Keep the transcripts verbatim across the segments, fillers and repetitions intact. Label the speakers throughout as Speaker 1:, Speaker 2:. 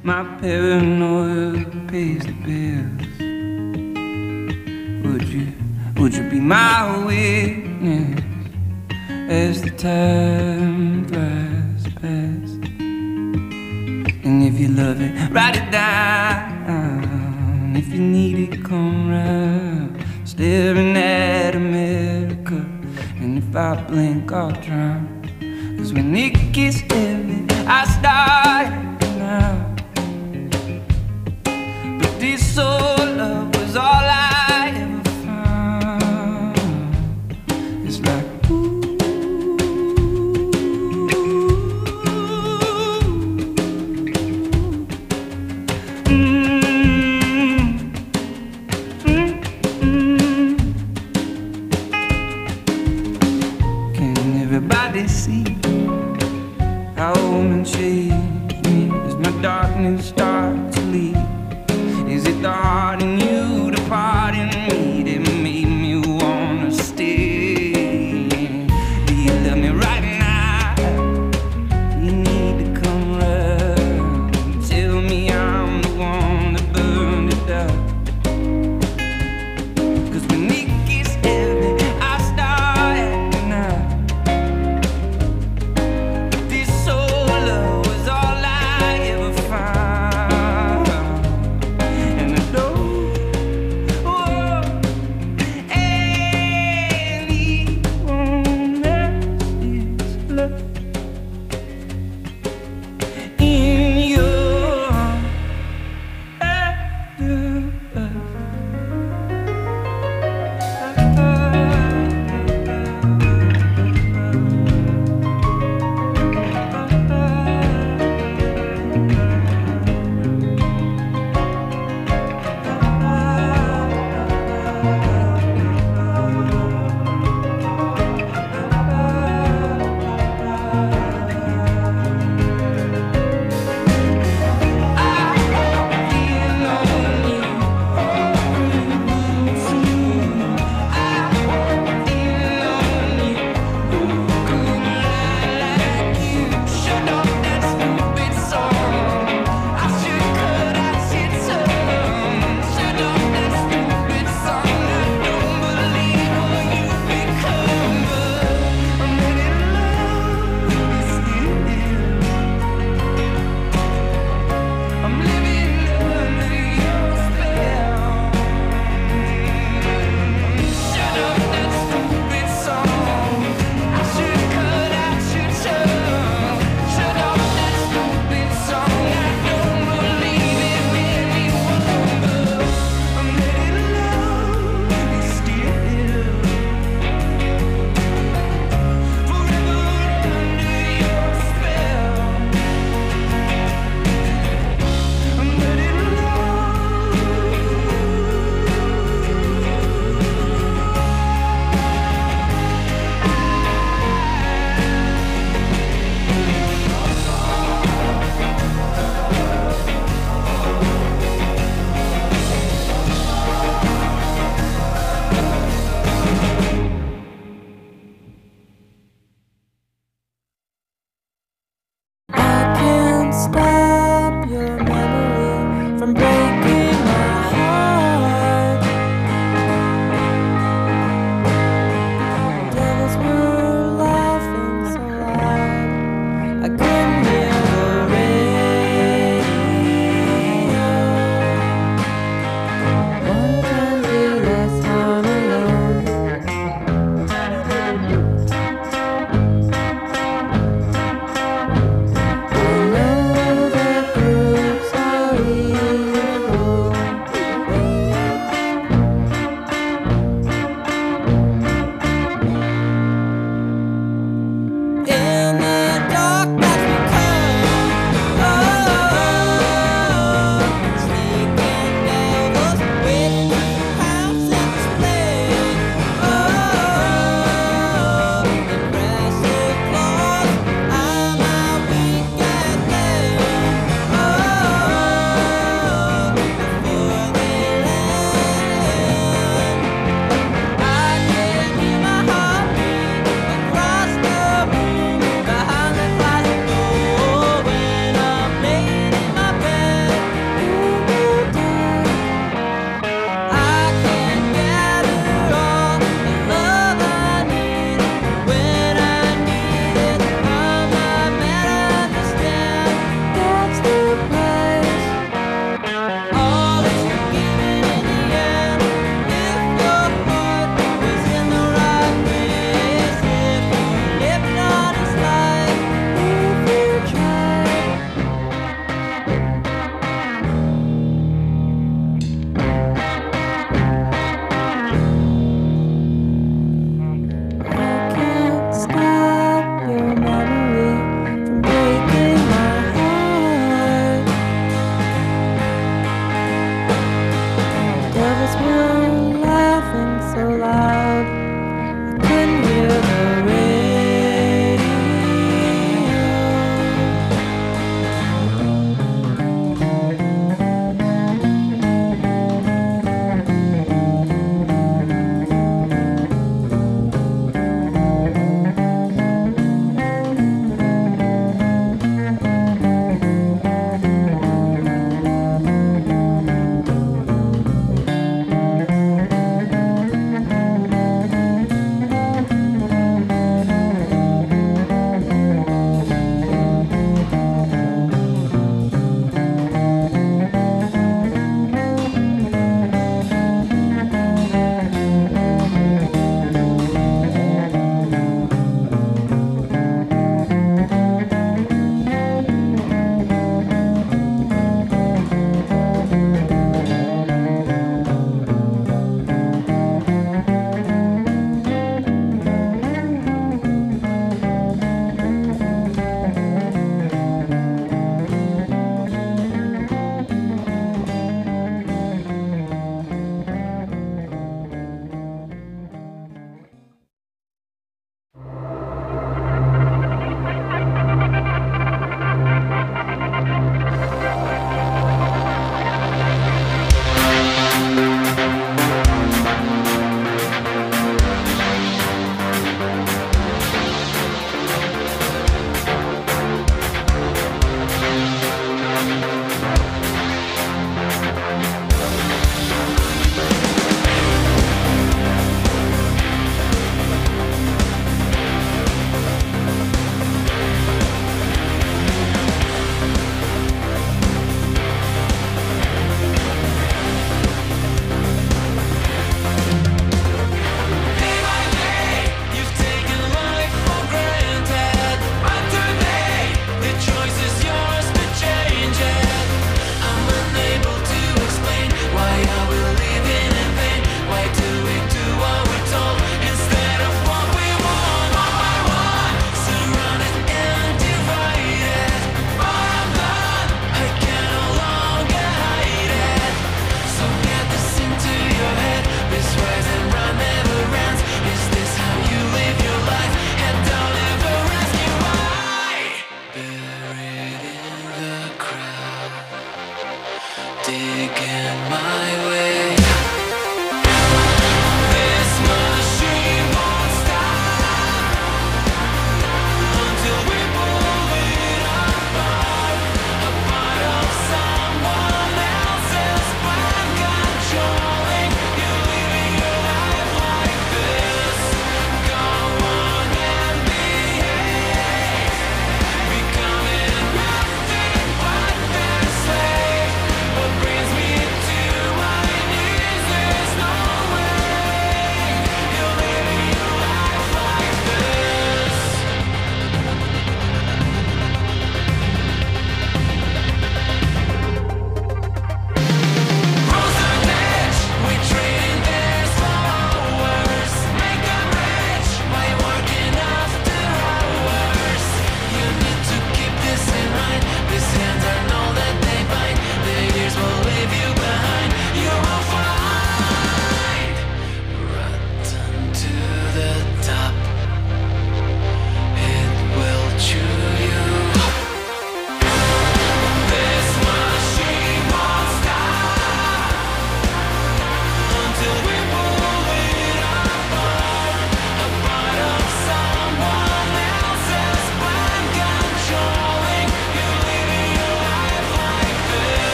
Speaker 1: My paranoia pays the bills. Would you, would you be my witness as the time flies past? And if you love it, write it down. If you need it, come round. Staring at America, and if I blink, I'll drown. Cause when it gets heavy, I start now. But this old love was all I ever found. It's like everybody see how woman changed me as my darkness starts to leave? Is it the heart in you, the part in me that made me wanna stay? Do you love me right now? You need to come round and tell me I'm the one that burned it down. Cause when it gets heavy, I start acting out. Oh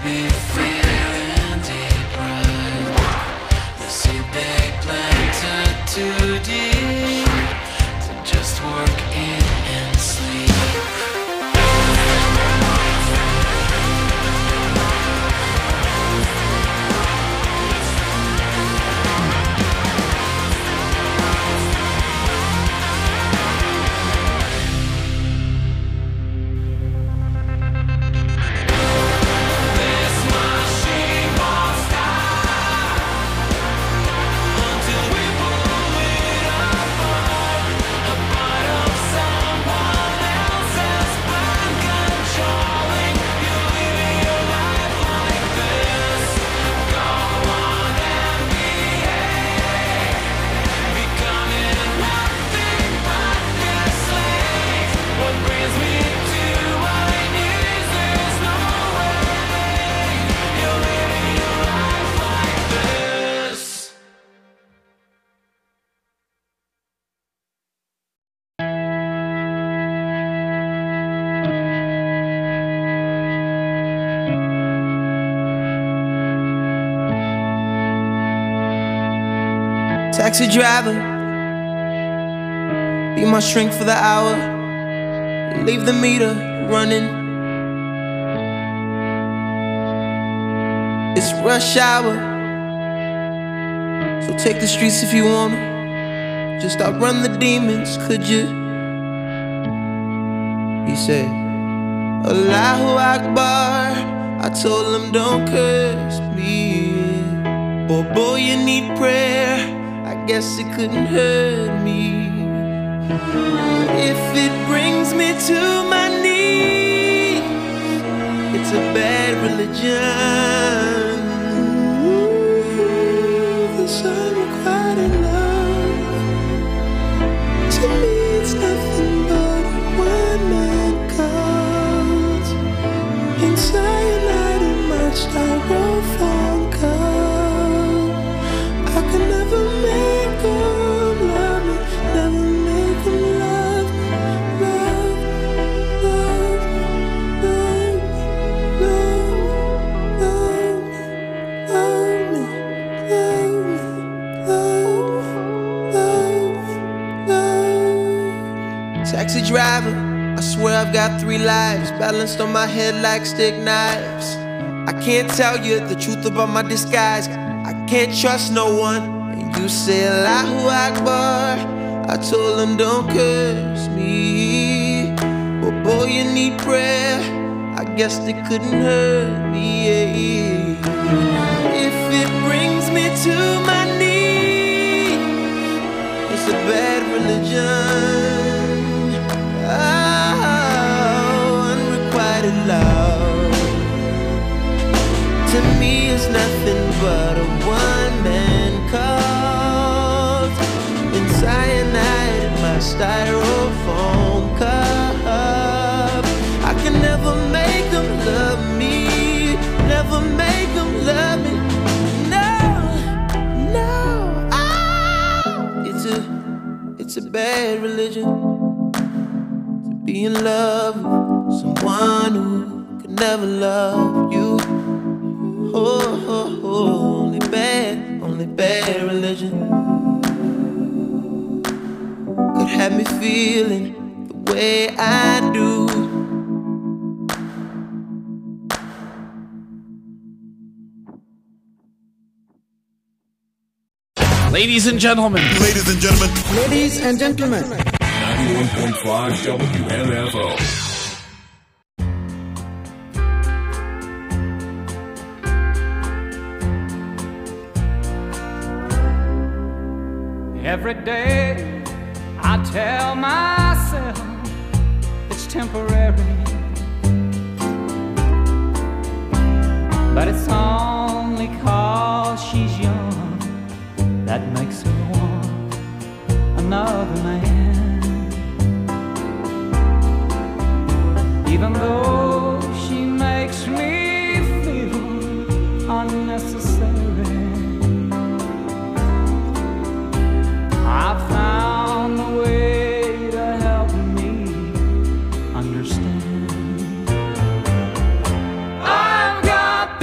Speaker 1: be feeling deprived. You see, they planted too deep to just work in and sleep.
Speaker 2: Taxi driver, be my shrink for the hour. Leave the meter running. It's rush hour, so take the streets if you wanna. Just outrun the demons, could you? He said, Allahu Akbar. I told him, don't curse me. Boy, boy, you need prayer. I guess it couldn't hurt me. If it brings me to my knees, it's a bad religion. Ooh, this unrequited love, to me it's nothing but a one-man cult. In cyanide in my styrofoam cup, I could never make them love me, never make them love me, love, love, love, love, love me, love me, love me, love, love, love. Taxi driver, I swear I've got three lives balanced on my head like stick knives. I can't tell you the truth about my disguise. I can't trust no one. And you say Allahu Akbar. I told him, don't curse me. But boy, you need prayer. I guess they couldn't hurt me. If it brings me to my knees, it's a bad religion. Oh, unrequited love, to me it's nothing but a one-man cult. In cyanide in my styrofoam cup, I can never make them love me, never make them love me. No, no, oh, it's a, it's a bad religion to be in love with someone who could never love you. Oh, oh, oh, only bad, only bad religion could have me feeling the way I do.
Speaker 3: Ladies and gentlemen.
Speaker 4: Ladies and gentlemen.
Speaker 5: Ladies and gentlemen.
Speaker 6: ninety-one point five W M F O.
Speaker 7: Every day I tell myself it's temporary, but it's only 'cause she's young that makes her want another man. Even though she makes me feel unnecessary, I found a way to help me understand. I've got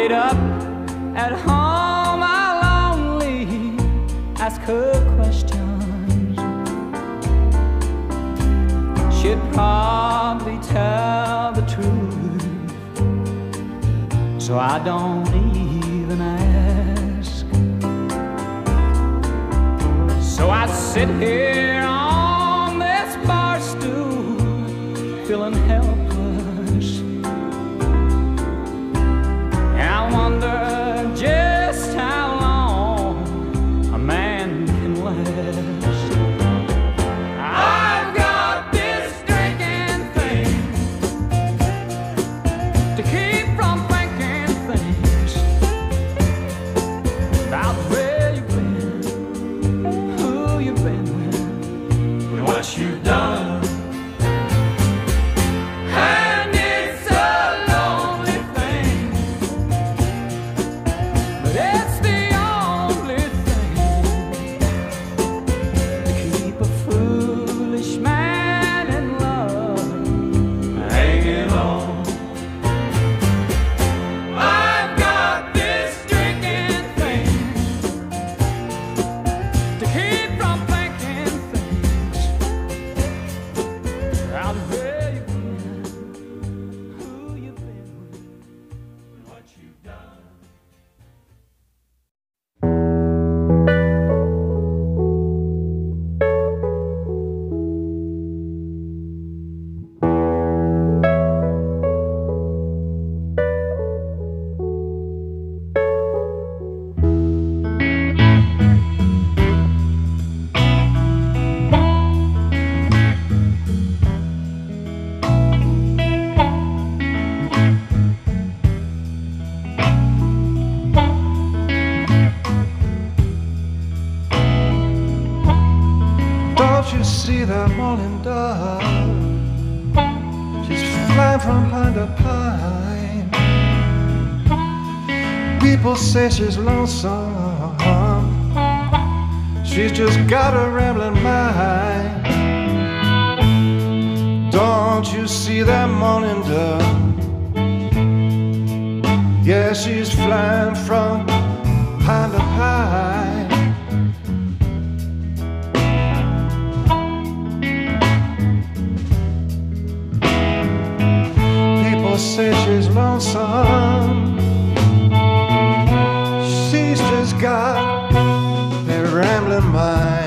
Speaker 7: laid up at home, I lonely ask her questions. She'd probably tell the truth, so I don't even ask. So I sit here on this bar stool, feeling helpless, and I wonder just how long a man can last. I've got this drinking thing to keep from thinking things about where you've been, who you've been with, and what you've done. And it's a lonely thing, but it's the only thing to keep a foolish man in love hanging on. I've got this drinking thing to keep from thinking things out of where you've been, who you've been with, and what you've done.
Speaker 4: Don't you see that morning dove? She's flying from pine to pine. People say she's lonesome. She's just got a rambling mind. Don't you see that morning dove? Yeah, she's flying from pine to pine. People say she's lonesome. She's just got that rambling mind.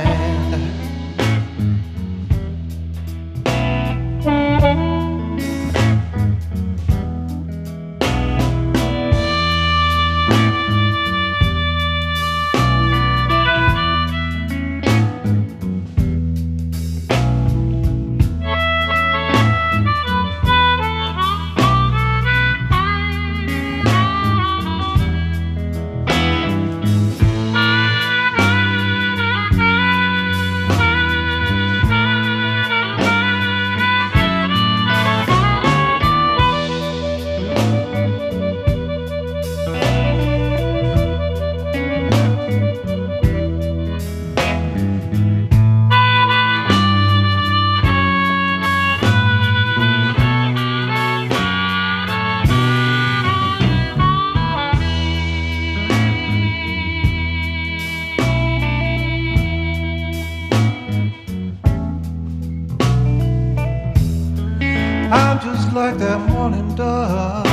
Speaker 4: I'm just like that morning dove.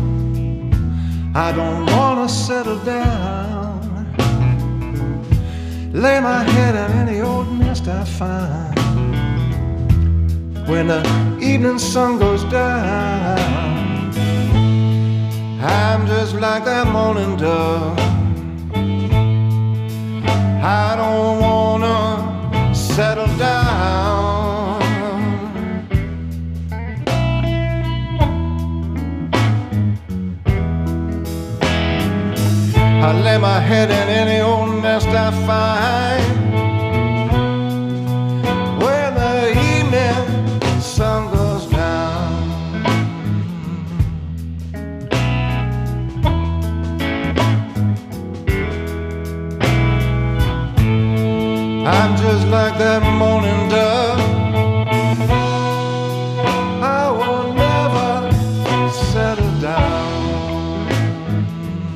Speaker 4: I don't wanna settle down, lay my head in any old nest I find. When the evening sun goes down, I'm just like that morning dove. I don't wanna settle down. I lay my head in any old nest I find. When the evening sun goes down, I'm just like that morning dove. I will never settle down.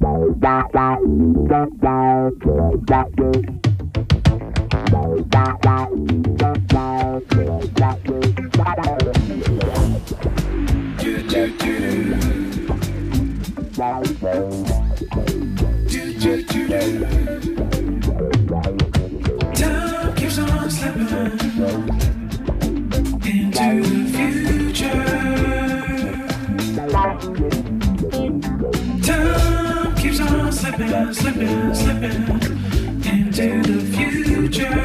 Speaker 7: Time keeps on slipping into the future. Time keeps on slipping, slipping, slipping into the future.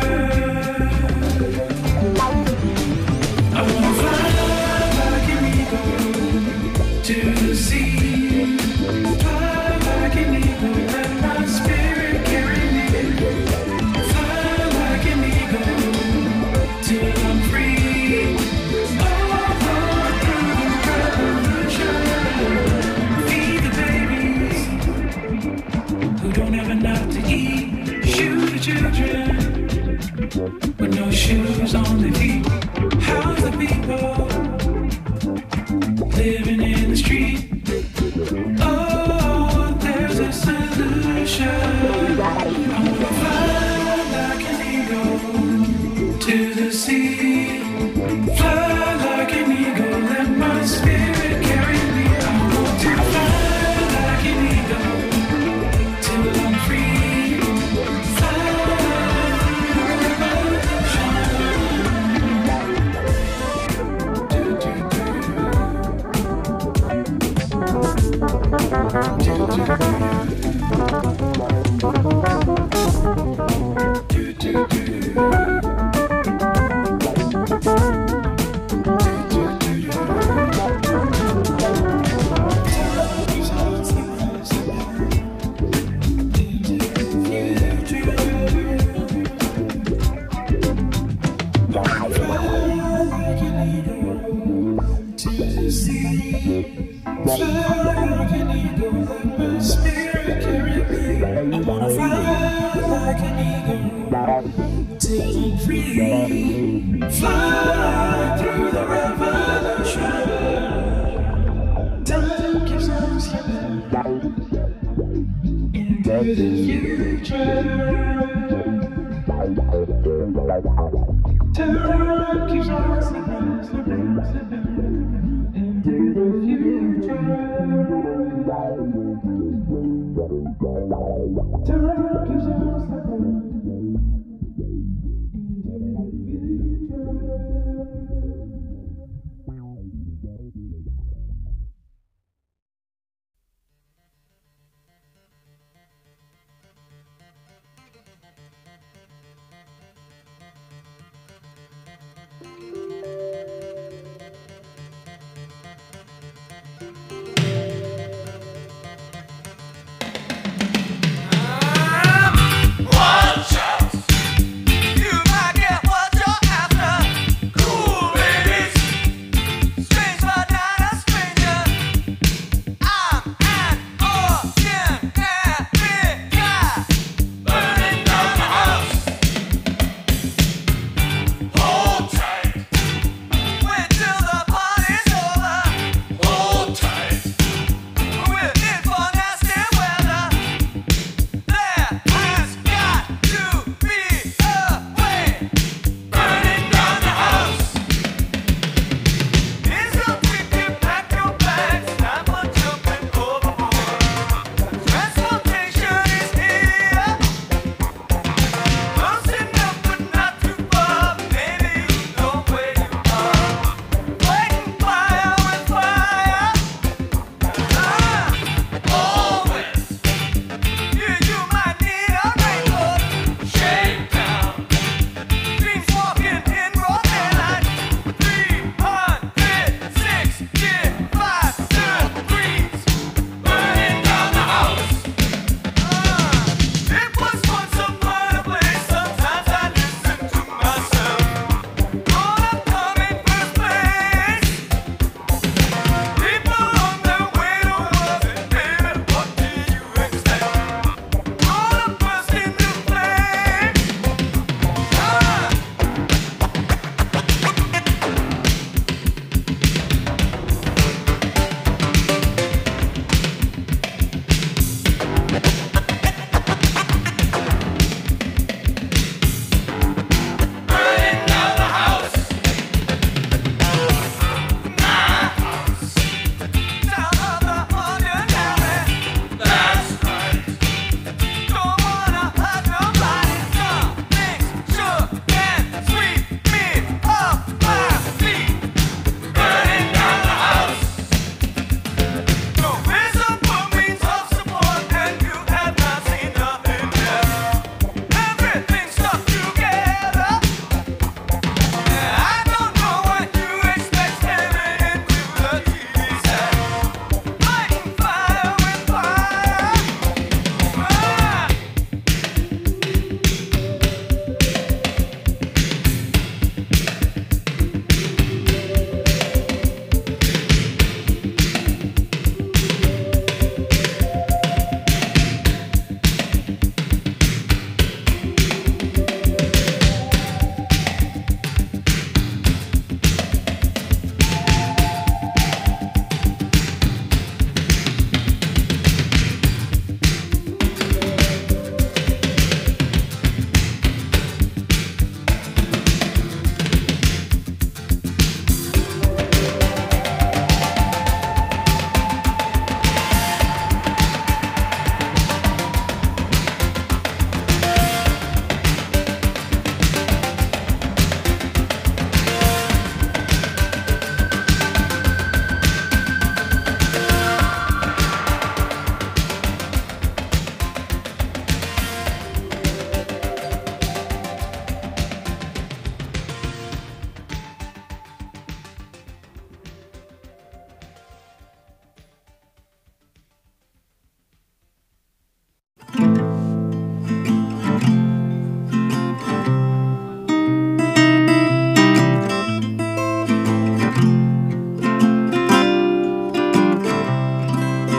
Speaker 7: I wanna fly like an eagle to the sea. Fly like an eagle, let my spirit carry me. Fly like an eagle till I'm free. Oh, through the revolution. Feed the babies who don't have enough to eat. Shoot the children with no shoes on their feet. How's the people living in the street? Oh, there's a solution. I wanna fly like an eagle to the sea. Fly like an eagle, let my spirit carry me. I want to fly like an eagle till I'm free. Fly through the fly through the revolution. Time keeps on slipping into the future. Time keeps on slipping, slipping, slipping into the future. Time keeps on slipping.
Speaker 1: Whoa!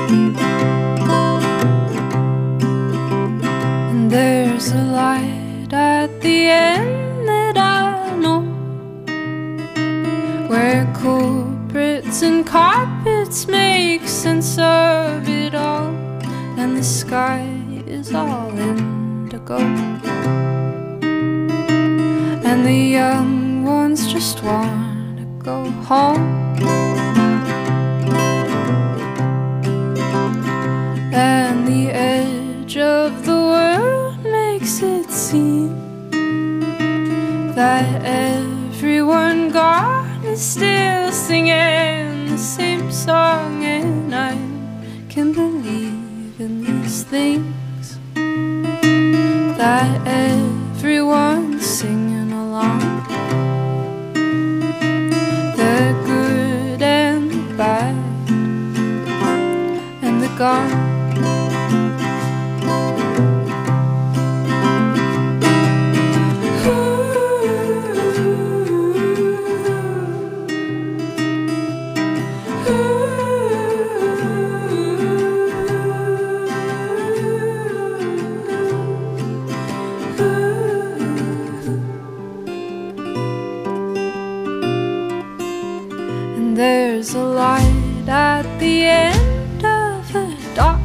Speaker 5: And there's a light at the end that I know, where culprits and carpets make sense of it all, and the sky is all indigo, and the young ones just wanna go home. And the edge of the world makes it seem that everyone gone is still singing the same song, and I can believe in these things, that everyone's singing along, the good and the bad and the gone. There's a light at the end of a dock,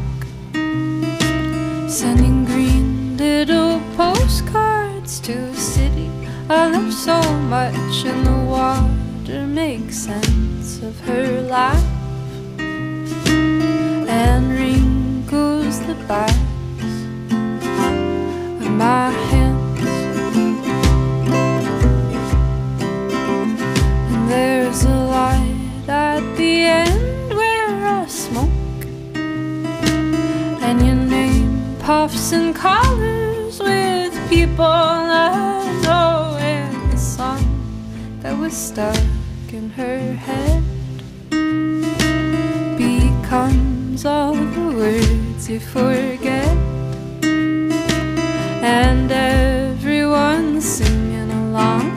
Speaker 5: sending green little postcards to a city I love so much, and the water makes sense of her life and wrinkles the backs of my hands. And there's a light at the end where I smoke, and your name puffs and colors with people I know, and the song that was stuck in her head becomes all the words you forget, and everyone's singing along,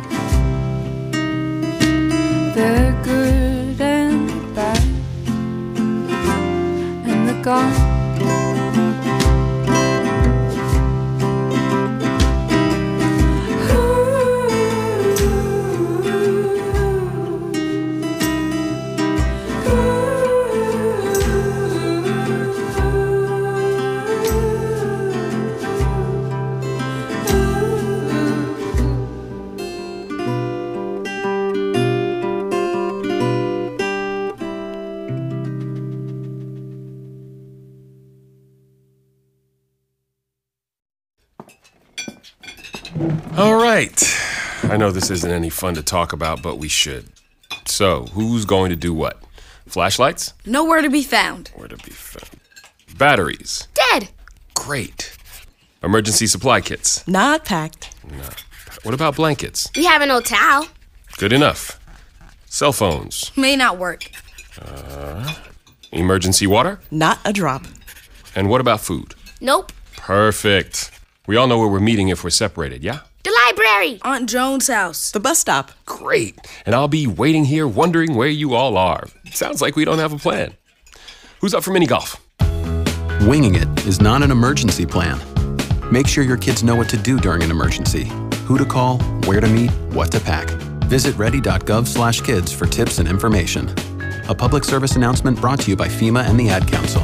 Speaker 5: the good and the bad and the gone.
Speaker 8: All right. I know this isn't any fun to talk about, but we should. So, who's going to do what? Flashlights?
Speaker 9: Nowhere to be found.
Speaker 8: Where to be found? Batteries?
Speaker 9: Dead.
Speaker 8: Great. Emergency supply kits?
Speaker 10: Not packed.
Speaker 8: No. What about blankets?
Speaker 9: We have an old towel.
Speaker 8: Good enough. Cell phones?
Speaker 9: May not work.
Speaker 8: Uh, emergency water?
Speaker 10: Not a drop.
Speaker 8: And what about food?
Speaker 9: Nope.
Speaker 8: Perfect. We all know where we're meeting if we're separated, yeah?
Speaker 9: The library. Aunt Joan's house.
Speaker 10: The bus stop.
Speaker 8: Great. And I'll be waiting here wondering where you all are. Sounds like we don't have a plan. Who's up for mini golf?
Speaker 11: Winging it is not an emergency plan. Make sure your kids know what to do during an emergency. Who to call, where to meet, what to pack. Visit ready.gov slash kids for tips and information. A public service announcement brought to you by FEMA and the Ad Council.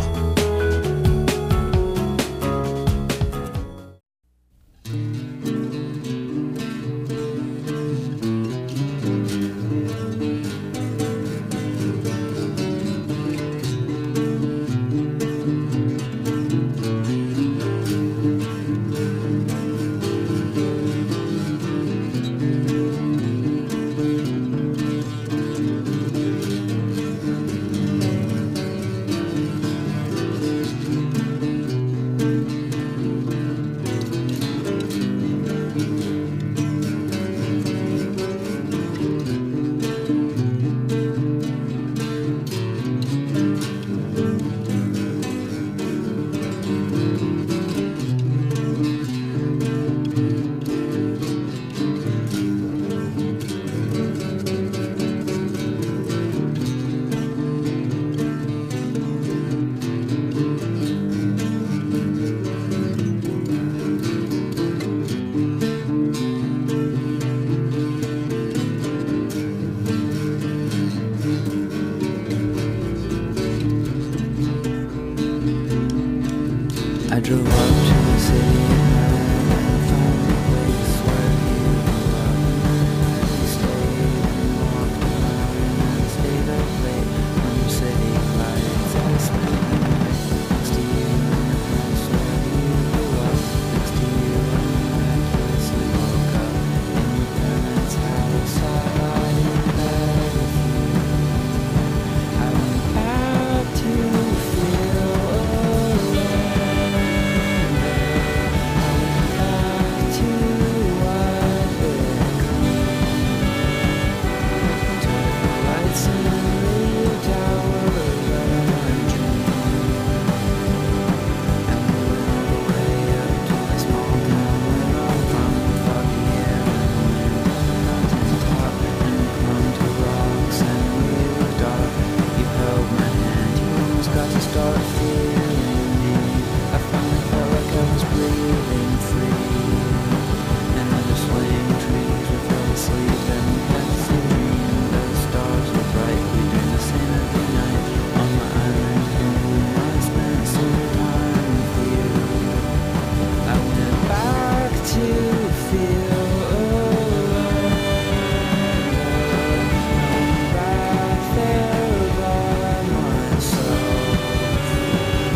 Speaker 1: drove up to the city and found a place where he grew up. We stayed and walked around and stayed up late under city lights. I spent the night next to you in the house where you grew up. Next to you and miraculously woke up in your parents' house. I lied in bed with you. I went back to feel alone. I went back to what become. Turned the lights in the radio tower that I dreamed. And we went all the way up to my small town where I'm from. Foggy air and wind and mountain top and clung to rocks and we were dark. You held my hand, you almost got to start feeling me. I finally felt like I was breathing free. And under swaying trees we fell asleep and we had the same dream. The stars were bright, we dreamed the same every night. On my island home I spent some time with you. I went back to feel alone. I went back there by myself.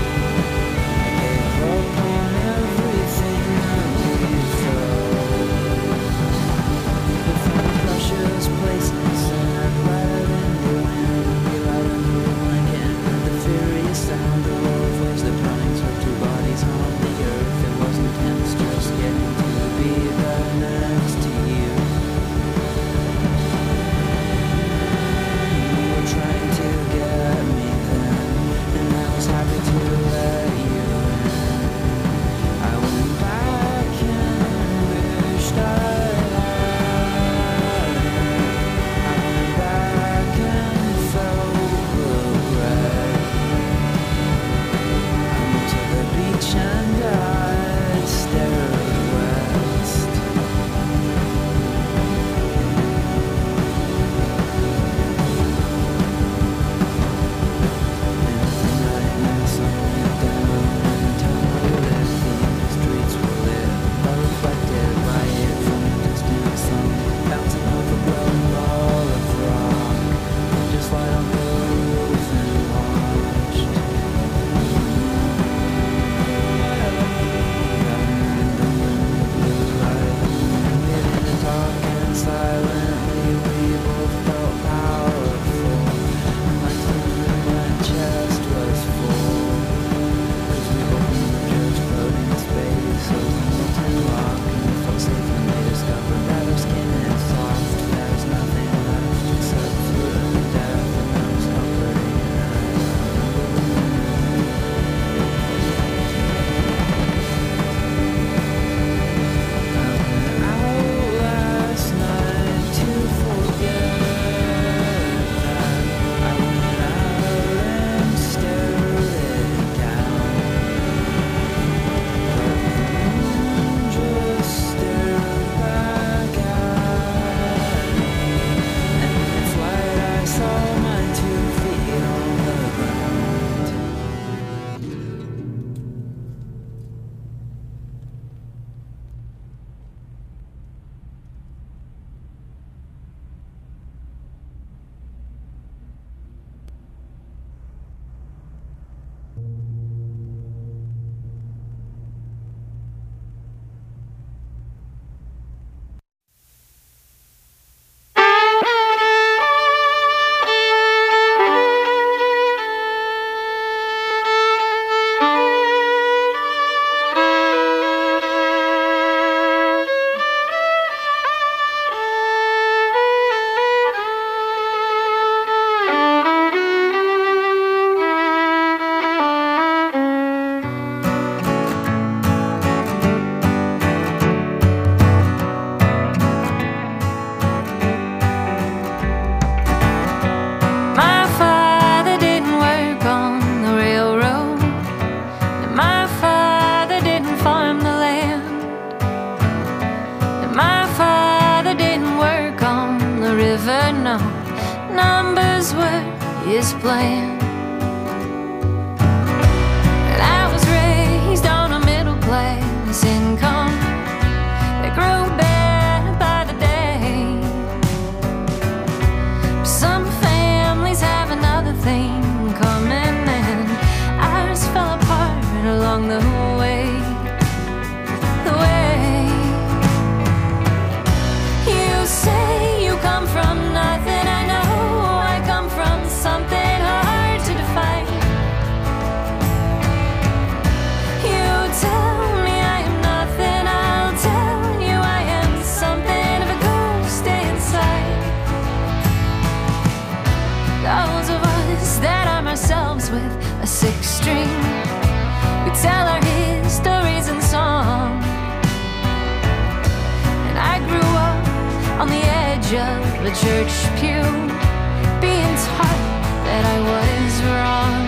Speaker 5: church pew, being taught that I was wrong.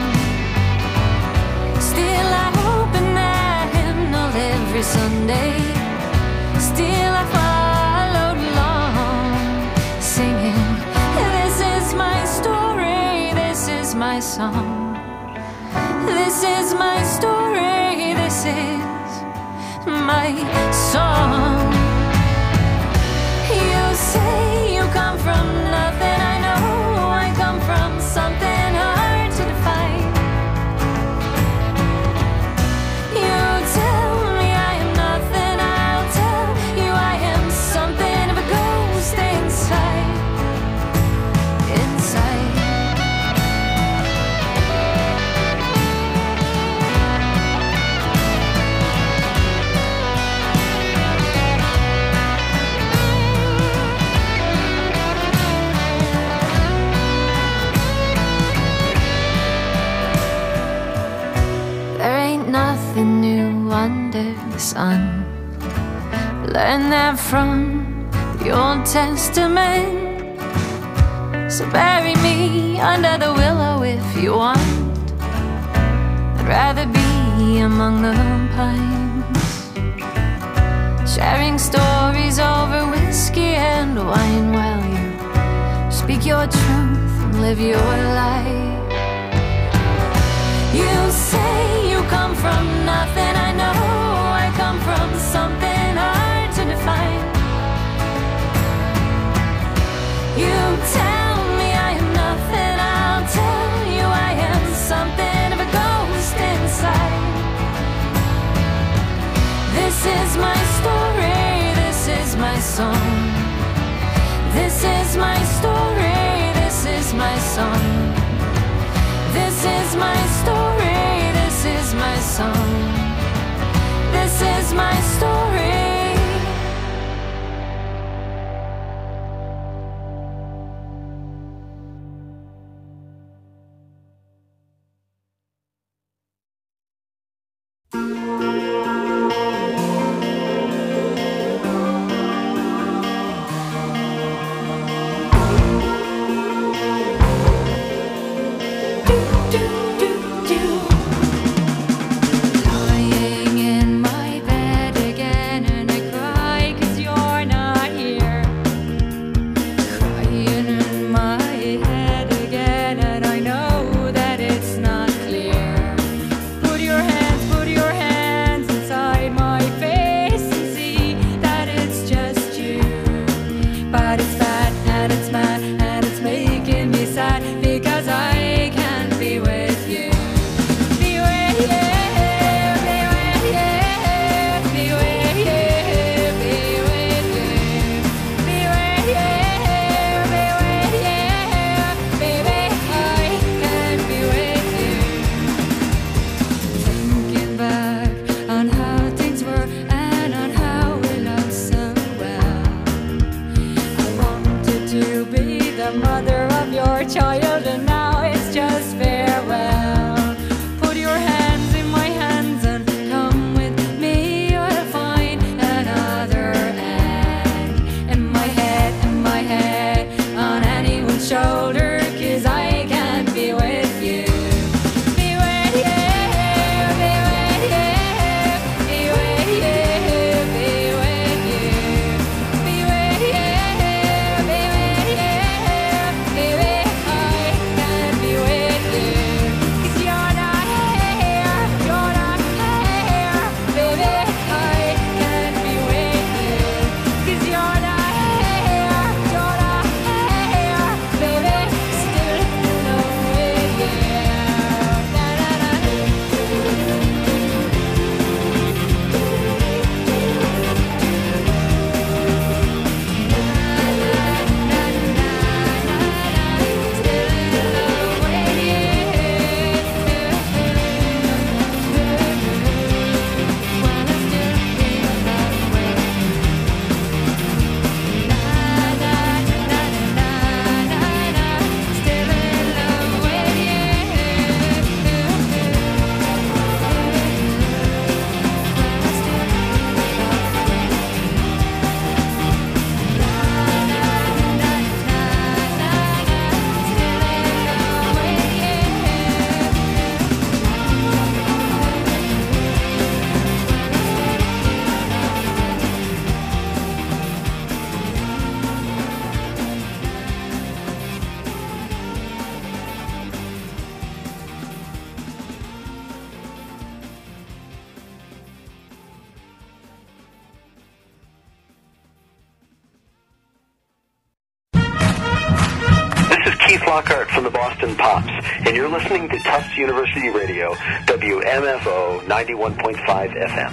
Speaker 5: Still I open that hymnal every Sunday. Still I followed along, singing, this is my story, this is my song. This is my story, this is my song. You say you come from nothing, I know I come from something hard to define. You tell me I am nothing, I'll tell you I am something of a ghost inside, inside. Nothing new under the sun. Learn that from the Old Testament. So bury me under the willow if you want. I'd rather be among the pines, sharing stories over whiskey and wine while you speak your truth and live your life. You say you come from nothing, I know I come from something hard to define. You tell me I am nothing, I'll tell you I am something of a ghost inside. This is my story, this is my song. This is my story, this is my song. This is my story, this is my song. This is my story. Lying in my bed again.
Speaker 10: Flockhart from the Boston Pops, and you're listening to Tufts University Radio, W M F O ninety-one point five F M.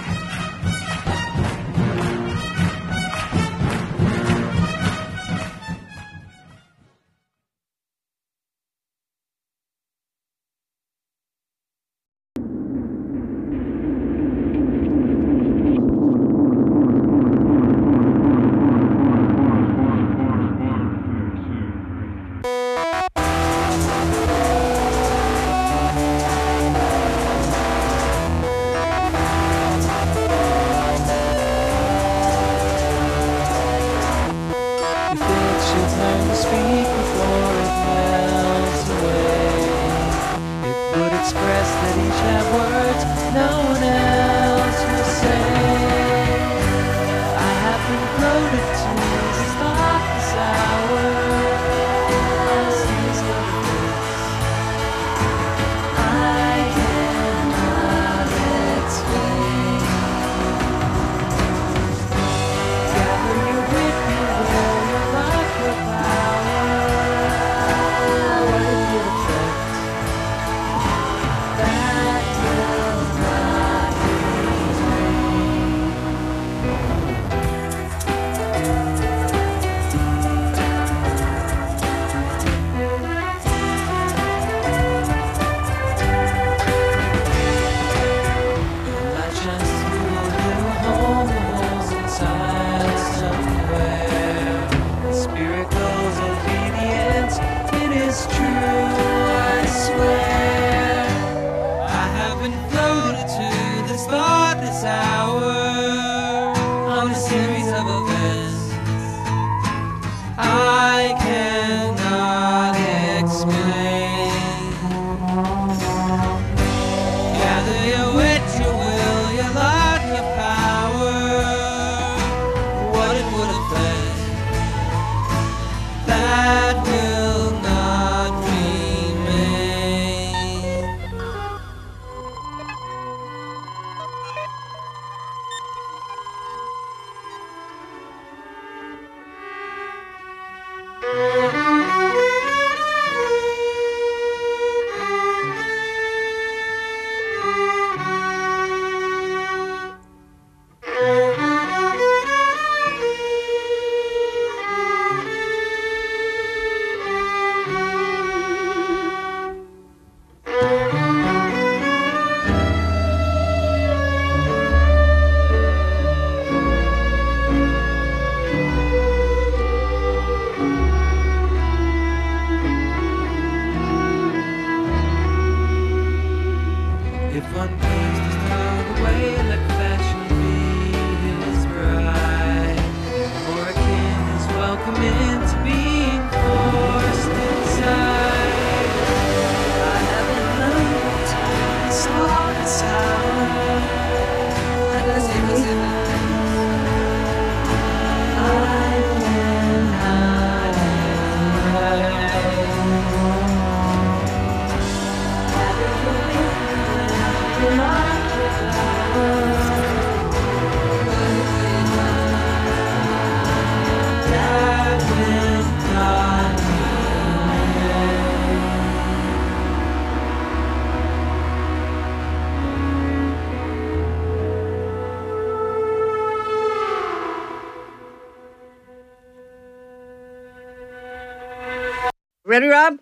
Speaker 12: Ready, Rob?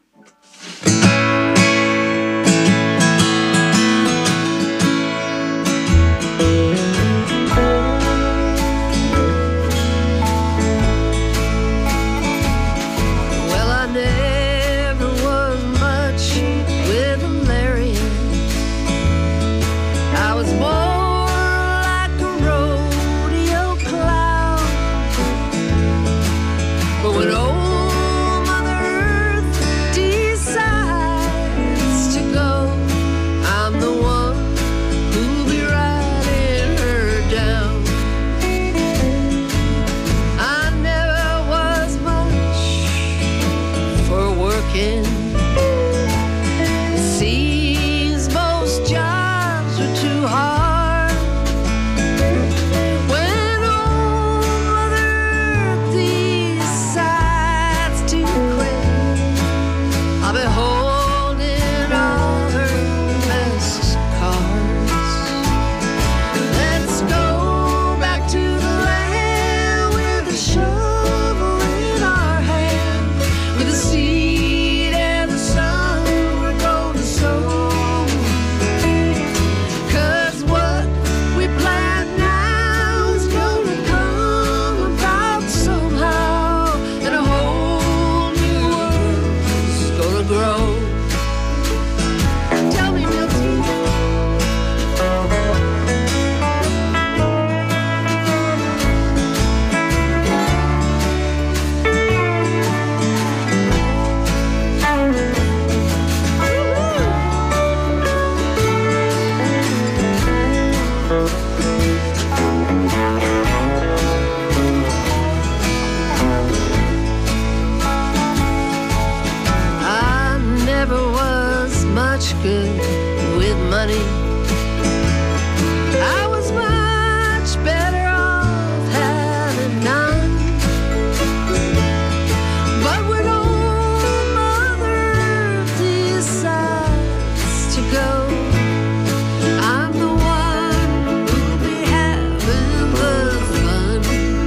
Speaker 13: Well, I never was much with a lariat. I was more like a rodeo clown. But when old Mother Earth with money. I was much better off having none. But when old mother decides to go, I'm the one who'll be having the fun.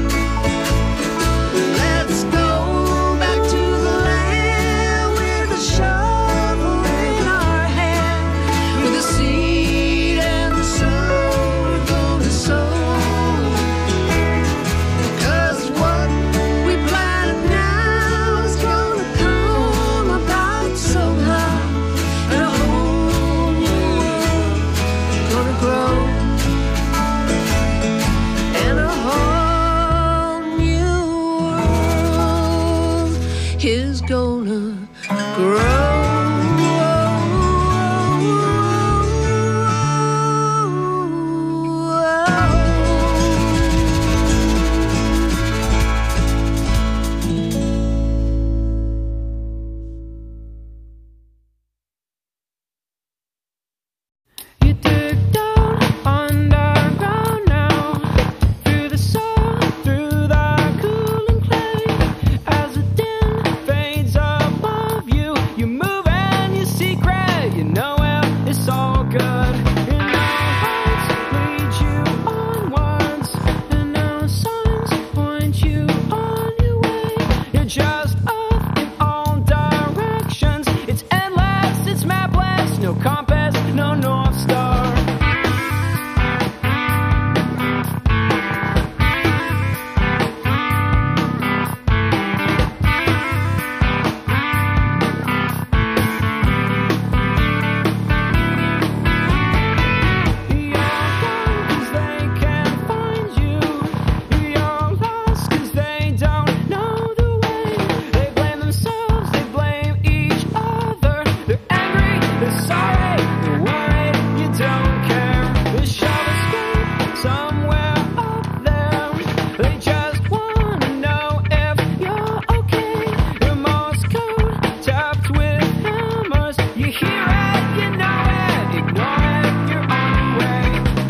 Speaker 13: Let's go back to the land with a shovel in our hand, with a seed and the soul we're gonna sow. 'Cause what we planted now is gonna come about somehow, and a whole new world gonna grow, and a whole new world is gonna grow.
Speaker 12: You dig down underground now, through the soil, through the cooling clay. As the din fades above you, you move and you secret. You know it, it's all good. And our hearts lead you onwards, and our signs point you on your way. You're just up in all directions. It's endless, it's mapless, no compass, no North Star. You're gone 'cause they can't find you. You're lost 'cause they don't know the way. They blame themselves, they blame each other. They're angry, they're sorry, they're worried, you don't care. The shall escape somewhere up there. They just wanna know if you're okay. Your Morse code tapped with hammers. You hear it, you know it, ignore it, you're on your way.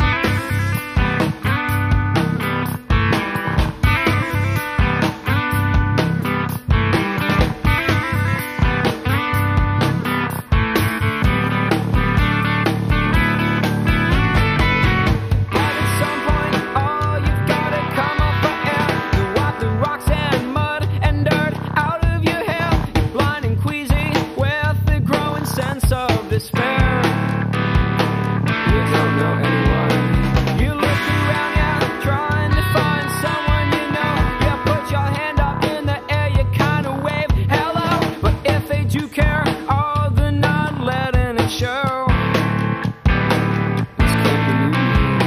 Speaker 12: But at some point, oh, you've gotta come up for air. You wipe the rocks and mud and dirt out of your hair. You're blind and queasy with the growing sense of despair. You don't know anyone. You look around, yeah, trying to find someone you know. You put your hand up in the air, you kinda wave hello. But if they do care, oh, they're not letting it show. This could be you.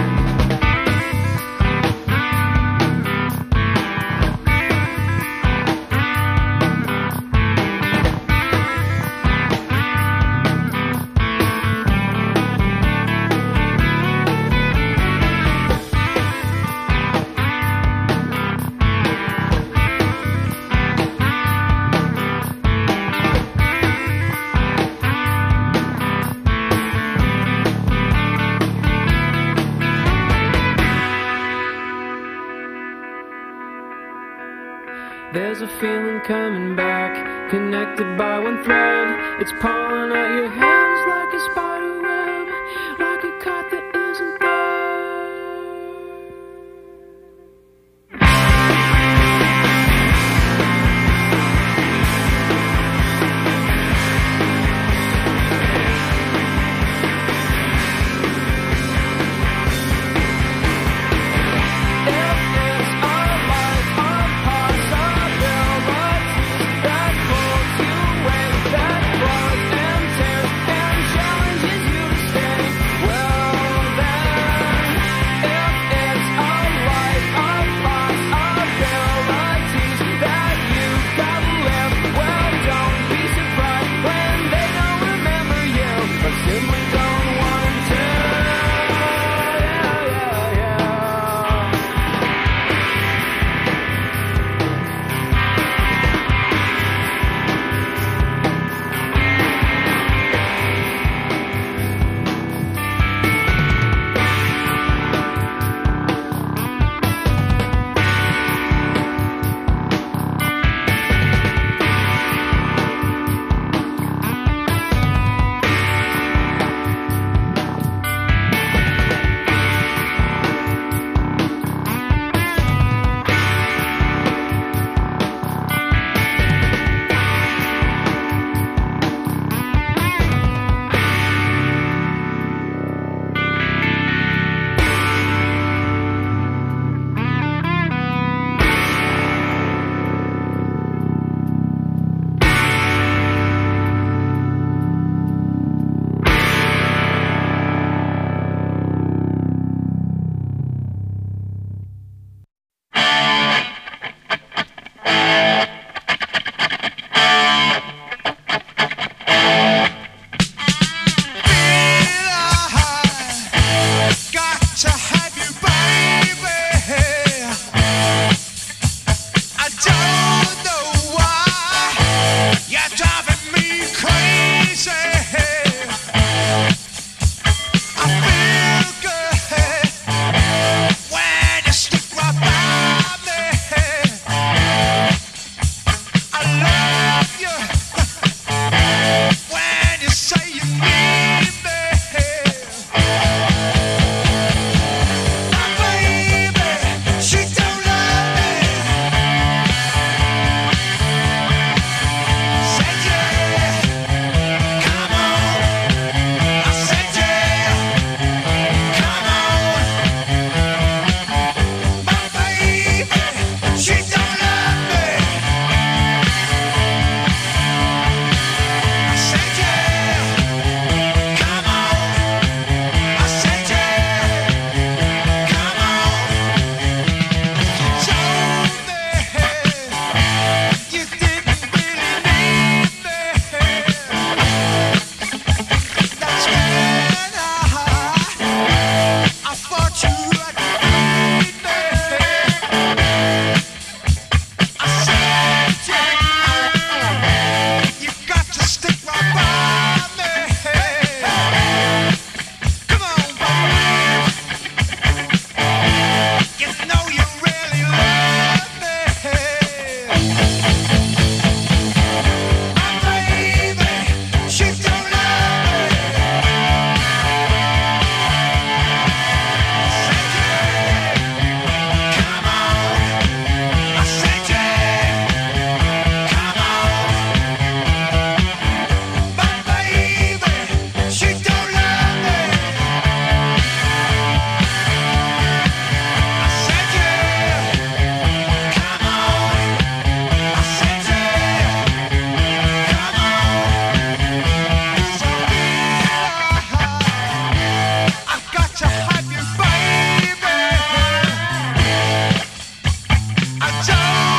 Speaker 12: There's a feeling coming back, connected by one thread. It's pulling at your hands like a spider